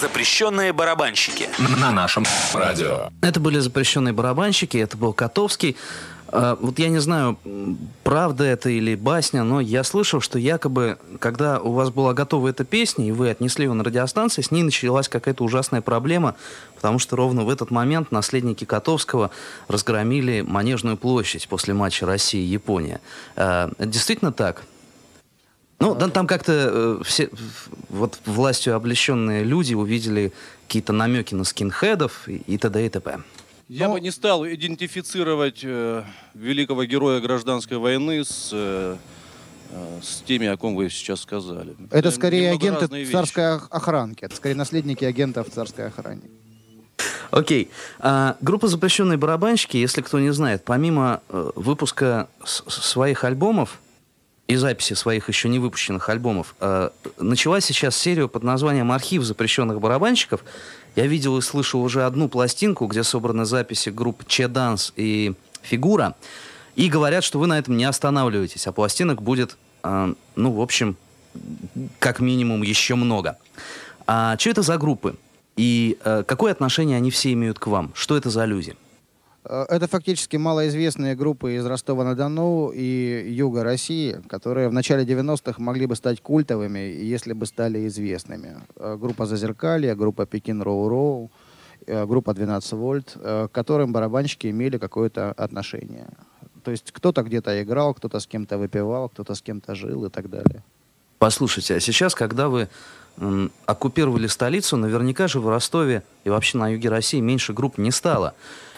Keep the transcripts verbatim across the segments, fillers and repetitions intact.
Запрещенные барабанщики на нашем радио. Это были запрещенные барабанщики, это был Котовский. Вот я не знаю, правда это или басня, но я слышал, что якобы, когда у вас была готова эта песня, и вы отнесли ее на радиостанции, с ней началась какая-то ужасная проблема, потому что ровно в этот момент наследники Котовского разгромили Манежную площадь после матча Россия-Япония. Это действительно так? Ну, да, там как-то э, все вот властью облеченные люди увидели какие-то намеки на скинхедов и, и т.д. и т.п. Я Но... бы не стал идентифицировать э, великого героя гражданской войны с, э, э, с теми, о ком вы сейчас сказали. Это скорее Немного агенты царской охранки, это скорее наследники агентов царской охраны. Окей. А, группа «Запрещенные барабанщики», если кто не знает, помимо э, выпуска с- своих альбомов и записи своих еще не выпущенных альбомов, э, начала сейчас серию под названием «Архив запрещенных барабанщиков». Я видел и слышал уже одну пластинку, где собраны записи групп Че Данс и Фигура. И говорят, что вы на этом не останавливаетесь, а пластинок будет, э, ну, в общем, как минимум еще много. А что это за группы? И э, какое отношение они все имеют к вам? Что это за люди? Это фактически малоизвестные группы из Ростова-на-Дону и юга России, которые в начале девяностых могли бы стать культовыми, если бы стали известными. Группа «Зазеркалье», группа «Пекин Роу-Роу», группа двенадцать вольт, к которым барабанщики имели какое-то отношение. То есть кто-то где-то играл, кто-то с кем-то выпивал, кто-то с кем-то жил и так далее. Послушайте, а сейчас, когда вы м, оккупировали столицу, наверняка же в Ростове и вообще на юге России меньше групп не стало.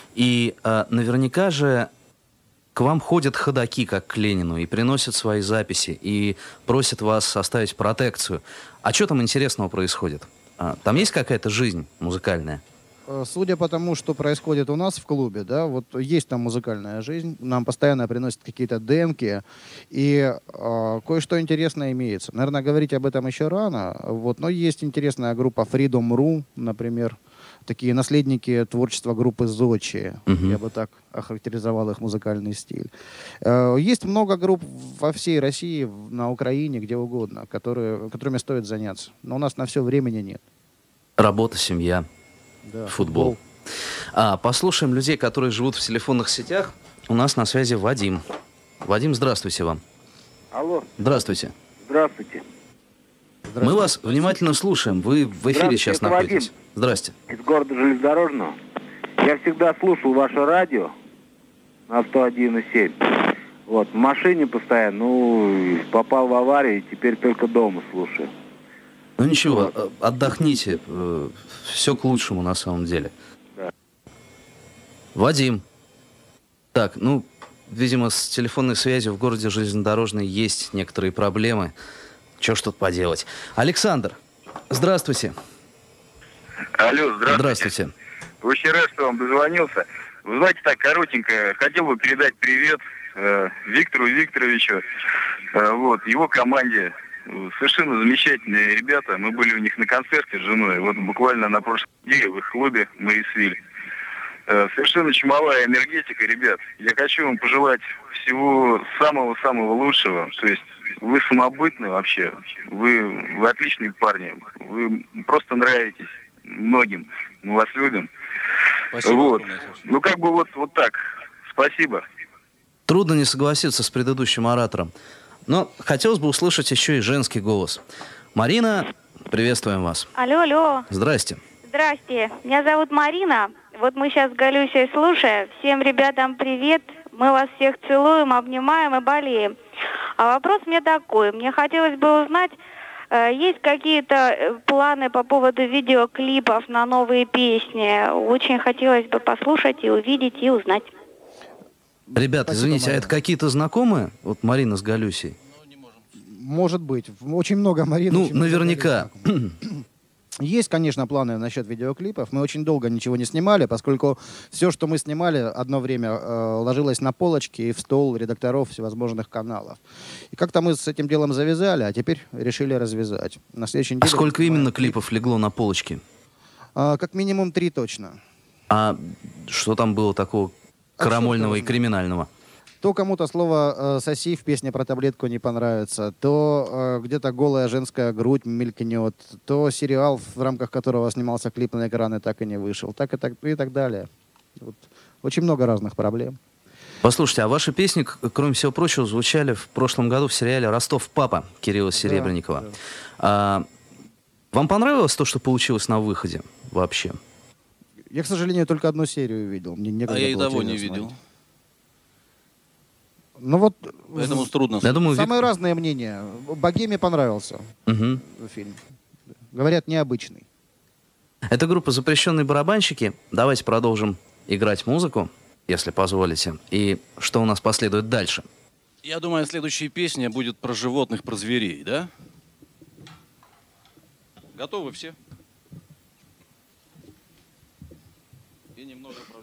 И э, наверняка же к вам ходят ходаки, как к Ленину, и приносят свои записи, и просят вас оставить протекцию. А что там интересного происходит? А, там есть какая-то жизнь музыкальная? Судя по тому, что происходит у нас в клубе, да, вот есть там музыкальная жизнь, нам постоянно приносят какие-то демки, и э, кое-что интересное имеется. Наверное, говорить об этом еще рано, вот, но есть интересная группа Freedom точка ру, например, такие наследники творчества группы Зодчи. Uh-huh. Я бы так охарактеризовал их музыкальный стиль. Э, есть много групп во всей России, на Украине, где угодно, которые, которыми стоит заняться. Но у нас на все времени нет. Работа, семья, да, футбол. футбол. А, послушаем людей, которые живут в телефонных сетях. У нас на связи Вадим. Вадим, здравствуйте вам. Алло. Здравствуйте. Здравствуйте. Мы вас внимательно слушаем. Вы в эфире сейчас находитесь. Вадим. Здрасте. Из города Железнодорожного. Я всегда слушал ваше радио на сто один и семь. Вот, в машине постоянно, ну, попал в аварию, и теперь только дома слушаю. Ну ничего, отдохните. Все к лучшему на самом деле. Да. Вадим. Так, ну, видимо, с телефонной связью в городе Железнодорожный есть некоторые проблемы. Чего ж тут поделать. Александр, здравствуйте. Алло, здравствуйте. Здравствуйте. Очень рад, что вам дозвонился. Вы знаете, так коротенько, хотел бы передать привет э, Виктору Викторовичу, э, вот, его команде. Совершенно замечательные ребята. Мы были у них на концерте с женой. Вот буквально на прошлой неделе в их клубе Марисвиль. Э, совершенно чумовая энергетика, ребят. Я хочу вам пожелать всего самого-самого лучшего. То есть вы самобытны вообще. Вы, вы отличные парни. Вы просто нравитесь многим. Мы вас любим. Спасибо. Вот. Ну, как бы вот, вот так. Спасибо. Трудно не согласиться с предыдущим оратором. Но хотелось бы услышать еще и женский голос. Марина, приветствуем вас. Алло, алло. Здрасте. Здрасте. Меня зовут Марина. Вот мы сейчас с Галюсей слушаем. Всем ребятам привет. Мы вас всех целуем, обнимаем и болеем. А вопрос мне такой. Мне хотелось бы узнать, есть какие-то планы по поводу видеоклипов на новые песни? Очень хотелось бы послушать и увидеть, и узнать. Ребята, Спасибо, извините, Марина. а это какие-то знакомые? Вот Марина с Галюсей? Может быть. Очень много Марин. Ну, очень много наверняка. Галин. Есть, конечно, планы насчет видеоклипов. Мы очень долго ничего не снимали, поскольку все, что мы снимали, одно время э, ложилось на полочки и в стол редакторов всевозможных каналов. И как-то мы с этим делом завязали, а теперь решили развязать. На следующей неделе... А сколько именно клипов легло на полочки? А, как минимум три точно. А что там было такого крамольного А и криминального? То кому-то слово э, «соси» в песне про таблетку не понравится, то э, где-то голая женская грудь мелькнет, то сериал, в рамках которого снимался клип на экраны, так и не вышел, так и так, и так далее. Вот. Очень много разных проблем. Послушайте, а ваши песни, к- кроме всего прочего, звучали в прошлом году в сериале «Ростов папа» Кирилла Серебренникова. да. А, вам понравилось то, что получилось на выходе вообще? Я, к сожалению, только одну серию видел. Мне А некогда я и было того телевизор не видел. смотреть. Ну вот, Поэтому трудно Я судить. думаю, самые Вик- разные мнения. «Богеме» понравился Мгм. фильм. Говорят, необычный. Это группа «Запрещенные барабанщики». Давайте продолжим играть музыку, если позволите. И что у нас последует дальше? Я думаю, следующая песня будет про животных, про зверей, да? Готовы все? И немного про